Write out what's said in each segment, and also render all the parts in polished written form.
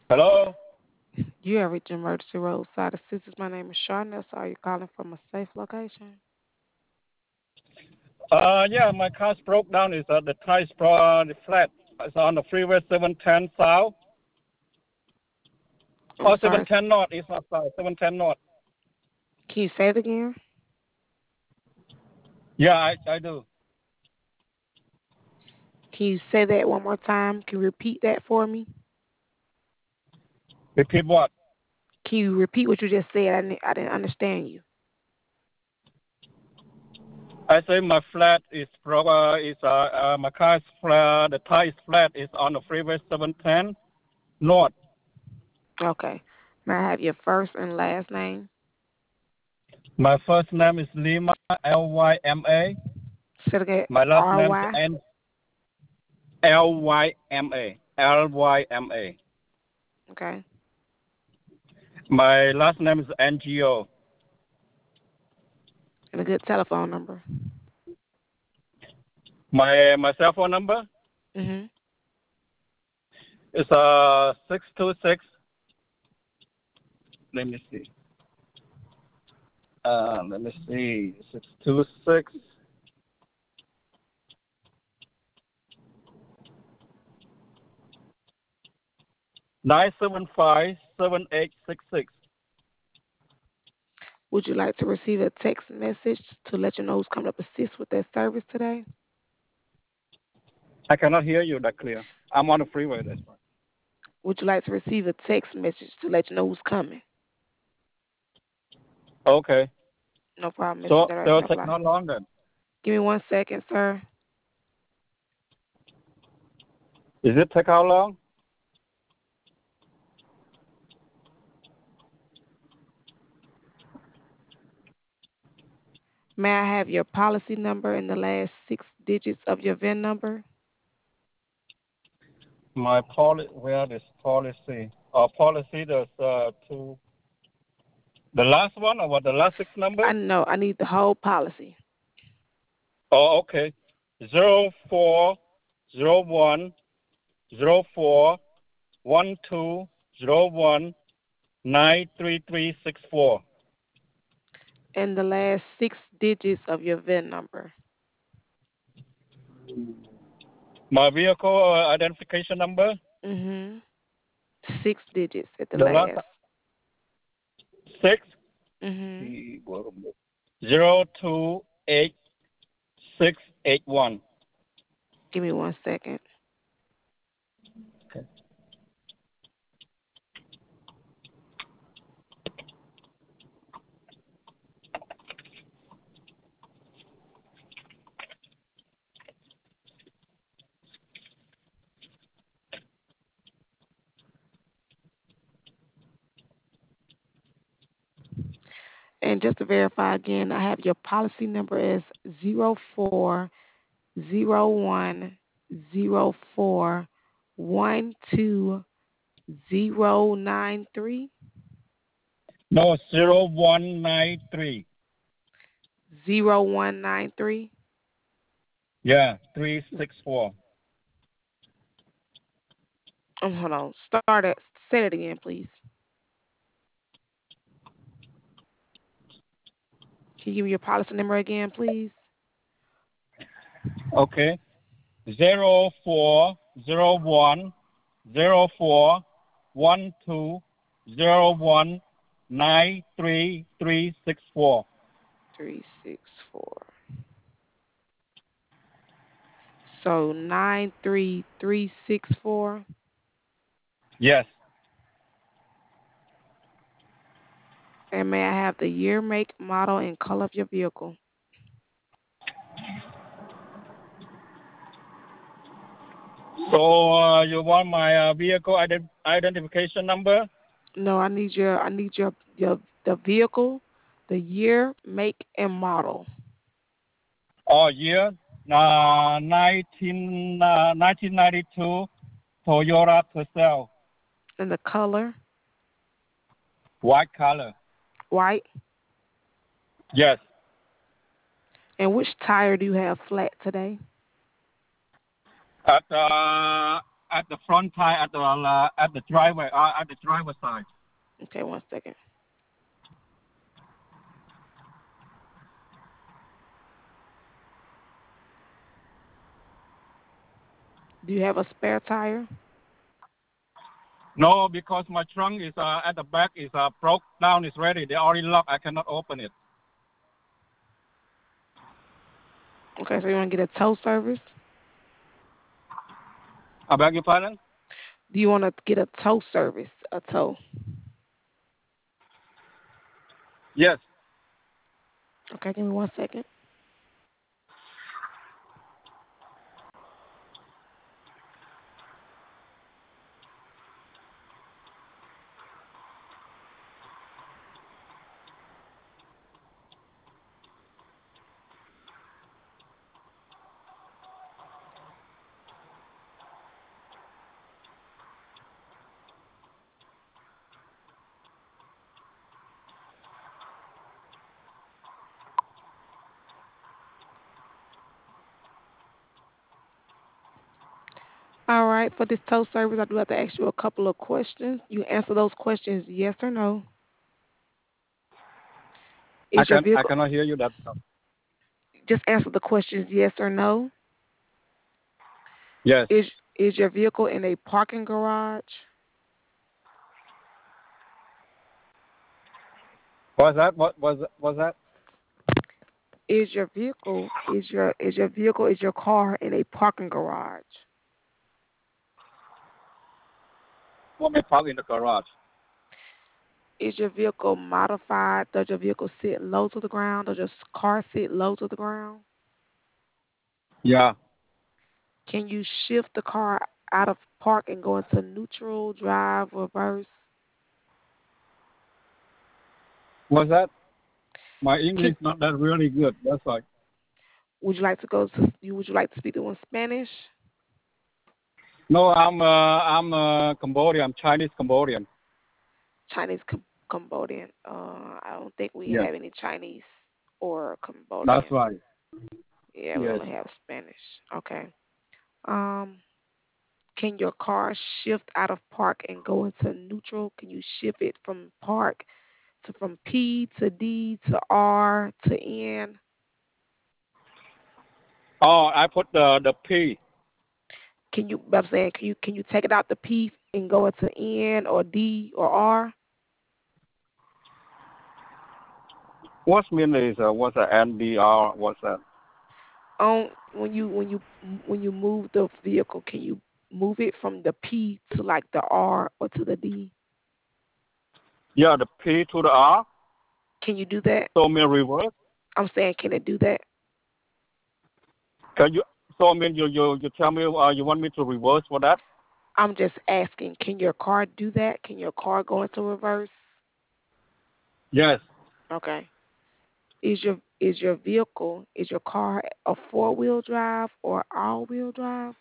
Hello? You have reached emergency roadside assistance. My name is Sharness. Are you calling from a safe location? Yeah, my car's broke down. It's the tires the flat. It's on the freeway 710 south. I'm Or sorry. 710 north. It's not south. 710 north. Can you say it again? Yeah, I do. Can you say that one more time? Can you repeat that for me? Repeat what? Can you repeat what you just said? I didn't understand you. I say my flat is broke. My car is flat. The tire is flat. It's on the freeway 710 north. Okay. May I have your first and last name? My first name is Lima, Lyma. Say it again. My last name is R-Y. Lyma. Lyma. Okay. My last name is NGO. And a good telephone number. My cell phone number Mm-hmm. is 626. Let me see. Let me see. 626 975 7866. Would you like to receive a text message to let you know who's coming up to assist with that service today? I cannot hear you that clear. I'm on the freeway. That's right. Would you like to receive a text message to let you know who's coming? Okay. No problem, Mr. So Direct it'll take Supply. not long then. Give me 1 second, sir. Is it take how long? May I have your policy number and the last 6 digits of your VIN number? My policy. Where is policy? Policy. There's two. The last one or what? The last six number? I know. I need the whole policy. Oh, okay. 0401041201933364. And the last 6 digits of your VIN number. My vehicle identification number. Mm-hmm. 6 digits at the The last last. six Mm-hmm. 028681. Give me 1 second. Okay. And just to verify again, I have your policy number as 04010412093093. No, 0193. 0193. Yeah, 364. Hold on. Start it. Say it again, please. Can you give me your policy number again, please? Okay. 0401041201933364. 364. So 93364. Yes. And may I have the year, make, model, and color of your vehicle? So you want my vehicle identification number? No, I need your the vehicle, the year, make, and model, Oh, year? 1992 Toyota Tercel. and the color. White color. White. Yes. And which tire do you have flat today? At at the front tire at the driveway at the driver side. Okay, one second. Do you have a spare tire? No, because my trunk is at the back is broke down. It's ready. They already locked. I cannot open it. Okay, so you want to get a tow service? I beg your pardon. Do you want to get a tow service? A tow? Yes. Okay, give me one second. All right, for this tow service, I do have to ask you a couple of questions. You answer those questions yes or no. Is your I vehicle cannot hear you. That just answer the questions yes or no? yes. Is your vehicle in a parking garage? Was that what was that? Is your car in a parking garage? Want me to park in the garage? Is your vehicle modified? Does your vehicle sit low to the ground? Does your car sit low to the ground? Yeah. Can you shift the car out of park and go into neutral, drive, reverse? Was that? My Can English not that really good. That's why. would you like to speak to in Spanish? No, I'm Cambodian, Chinese Cambodian. Chinese Cambodian. I don't think we Yes. have any Chinese or That's Cambodian. right. Yeah, we Yes. only have Spanish. Okay. Um, can your car shift out of park and go into neutral? Can you shift it from park to from P to D to R to N? Oh, I put the P. I'm saying, can you take it out the P and go into N or D or R? What's mean is what's a NDR? What's that? On when you move the vehicle, can you move it from the P to like the R or to the D? Yeah, the P to the R. Can you do that? So mean reverse. I'm saying, can it do that? Can you? So mean you tell me you want me to reverse for that? I'm just asking, can your car do that? Can your car go into reverse? Yes. Okay. Is your car a four-wheel drive or all-wheel drive?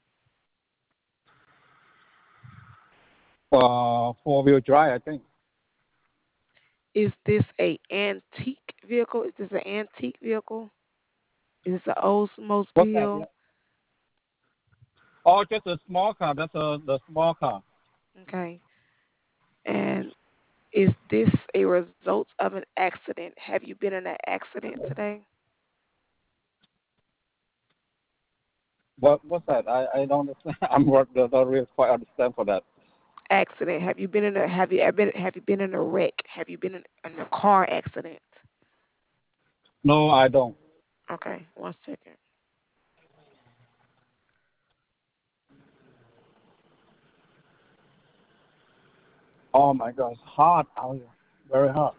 Four-wheel drive, I think. Is this a antique vehicle? Is this an antique vehicle? Is this an What's that? Yeah. Oldsmobile? Oh, just a small car. That's the small car. Okay. And is this a result of an accident? Have you been in an accident today? What's that? I don't understand. Don't really quite understand for that. Accident. Have you been in a wreck? Have you been in a car accident? No, I don't. Okay, one second. Oh my God, it's hot out here. Very hot.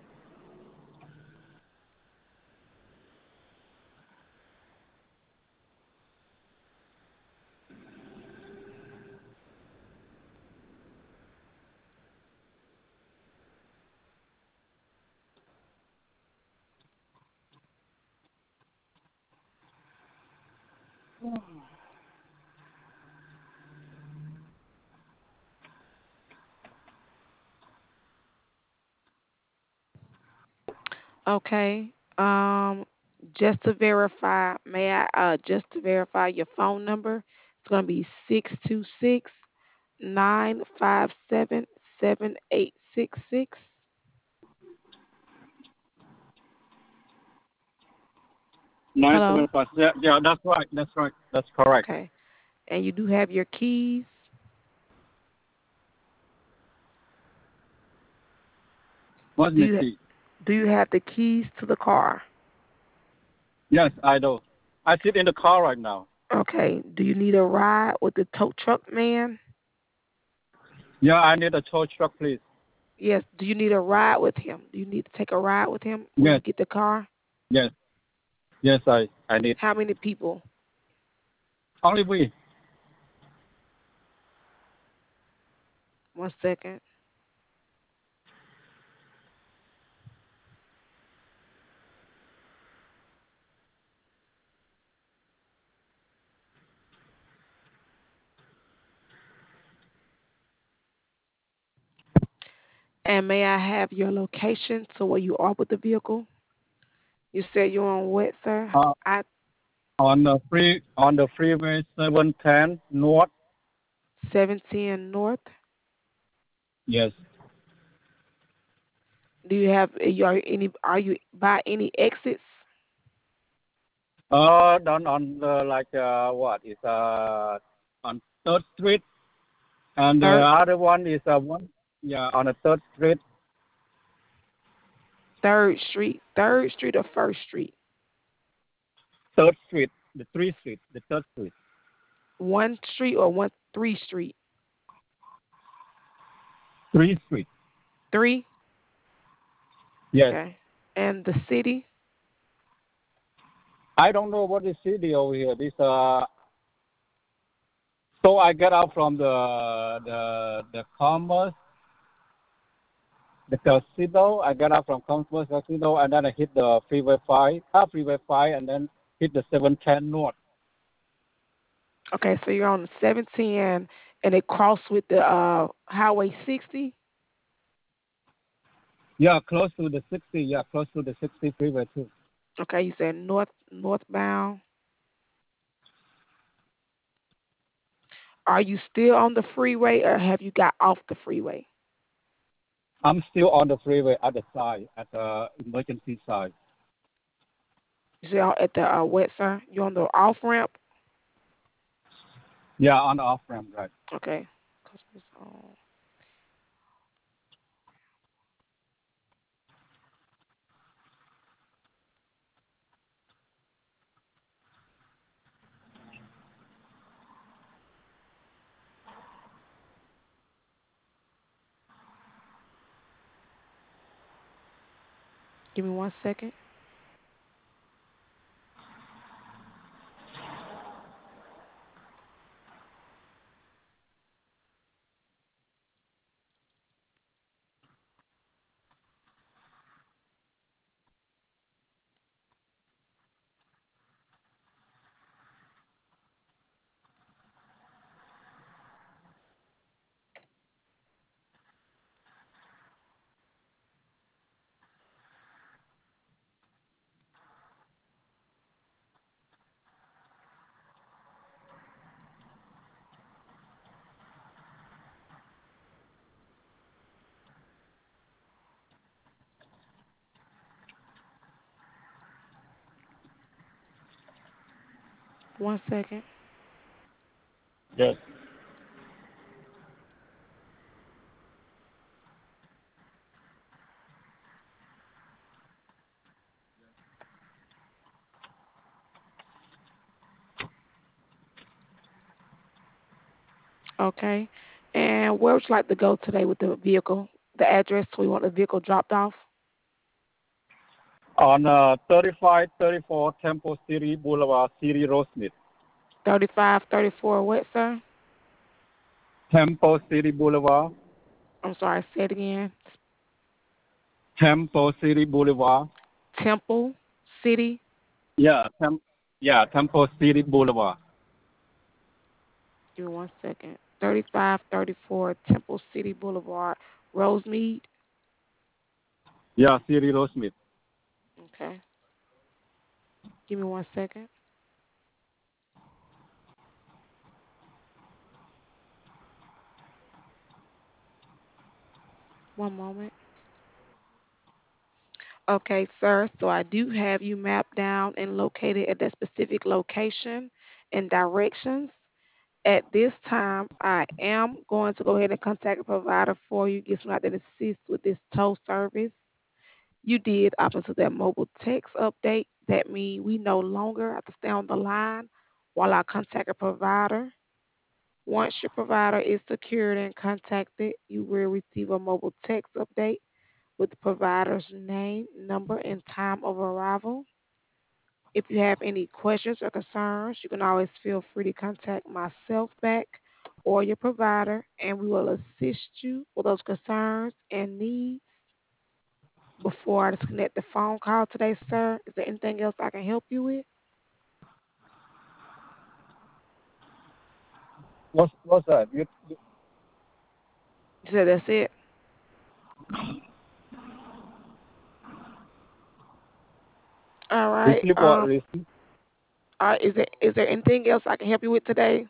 Okay. Just to verify, may I just to verify your phone number? going to be 626-957-7866. Nine seven Hello? five. Yeah, yeah, that's right. That's right. That's correct. Okay. And you do have your keys? What's Do the you key? do you have the keys to the car? Yes, I do. I sit in the car right now. Okay. Do you need a ride with the tow truck man? Yeah, I need a tow truck, please. Yes. Do you need a ride with him? Do you need to take a ride with him when you Yes, get the car? yes, yes. I need How many people? only we. One second. And may I have your location to where you are with the vehicle? You said you're on what, sir? Uh, I on the freeway 710 north. 710 North. Yes. Do you have are you by any exits? Down on the like what is on Third Street, and the Third other one is one. Yeah, on the Third Street. Third Street or First Street? Third Street. The three street. The Third Street. One street or one three street? Three Street. Three? Yes. Okay. And the city? I don't know what is city over here. This So I get out from the Commerce, the casino. I get out from Commerce Casino, and then I hit the Freeway 5, and then hit the 710 North. Okay, so you're on the 710 and it cross with the Highway 60? Yeah, close to the 60. Yeah, close to the 60 freeway too. Okay, you said northbound. Are you still on the freeway or have you got off the freeway? I'm still on the freeway at the side, at the emergency side. You said at the what, sir? You're on the off ramp? Yeah, on the off ramp, right. Okay. Give me 1 second. One second. Yes. Okay. And where would you like to go today with the vehicle? The address where you want the vehicle dropped off? On 3534 Temple City Boulevard, City Rosemead. 3534 what, sir? Temple City Boulevard. I'm sorry, say it again. Temple City Boulevard. Temple City. Yeah, Temple City Boulevard. Give me 1 second. 3534 Temple City Boulevard, Rosemead. Yeah, City Rosemead. Okay. Give me 1 second. One moment. Okay, sir. So I do have you mapped down and located at that specific location and directions. At this time, I am going to go ahead and contact a provider for you, get someone out there to assist with this tow service. You did opt into that mobile text update. That means we no longer have to stay on the line while I contact a provider. Once your provider is secured and contacted, you will receive a mobile text update with the provider's name, number, and time of arrival. If you have any questions or concerns, you can always feel free to contact myself back or your provider, and we will assist you with those concerns and needs. Before I disconnect the phone call today, sir, is there anything else I can help you with? What's that? You said that's it. All right. Receive what? Receive? All right. Is there anything else I can help you with today?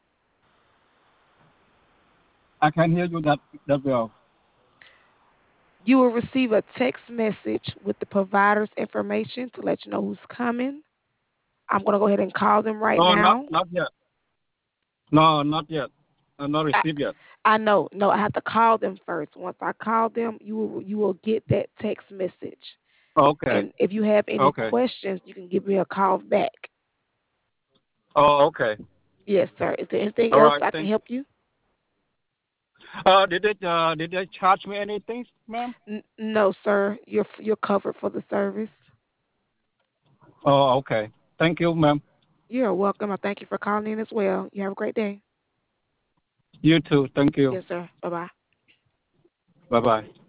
I can hear you that well. You will receive a text message with the provider's information to let you know who's coming. I'm going to go ahead and call them right No, now. not yet. No, not yet. I'm not I, received yet. I know. No, I have to call them first. Once I call them, you will get that text message. Okay. And if you have any Okay. questions, you can give me a call back. Oh, okay. Yes, sir. Is there anything All else right. I can Thank. help you? Did they charge me anything, ma'am? No, sir. You're covered for the service. Oh, okay. Thank you, ma'am. You're welcome. I thank you for calling in as well. You have a great day. You too. Thank you. Yes, sir. Bye bye. Bye bye.